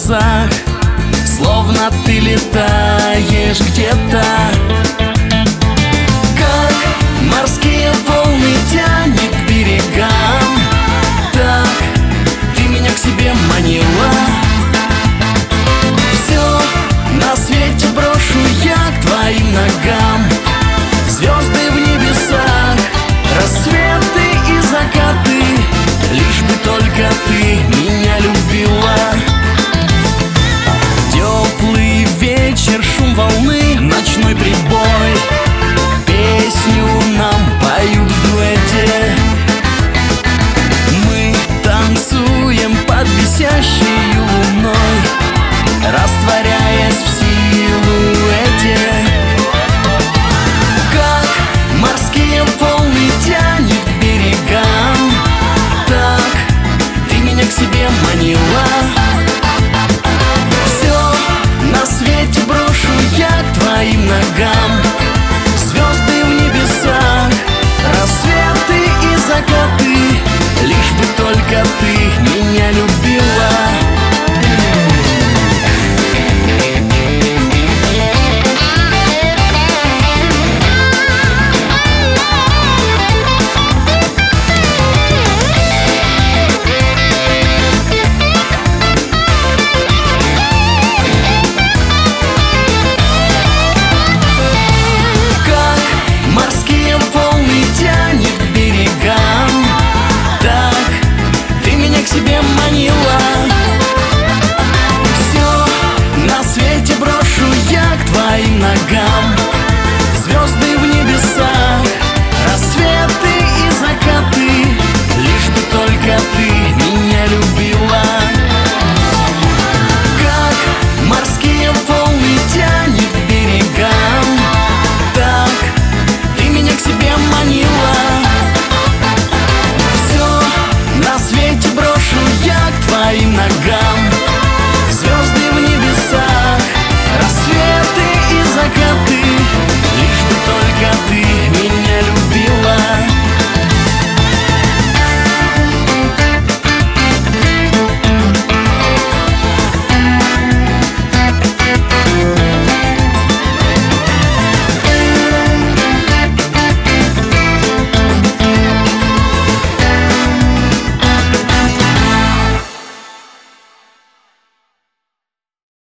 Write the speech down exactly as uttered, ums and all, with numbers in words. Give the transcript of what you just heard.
небесах, словно ты летаешь где-то. Как морские волны тянет к берегам, так ты меня к себе манила. Все на свете брошу я к твоим ногам. Звезды в небесах, рассветы и закаты, лишь бы только ты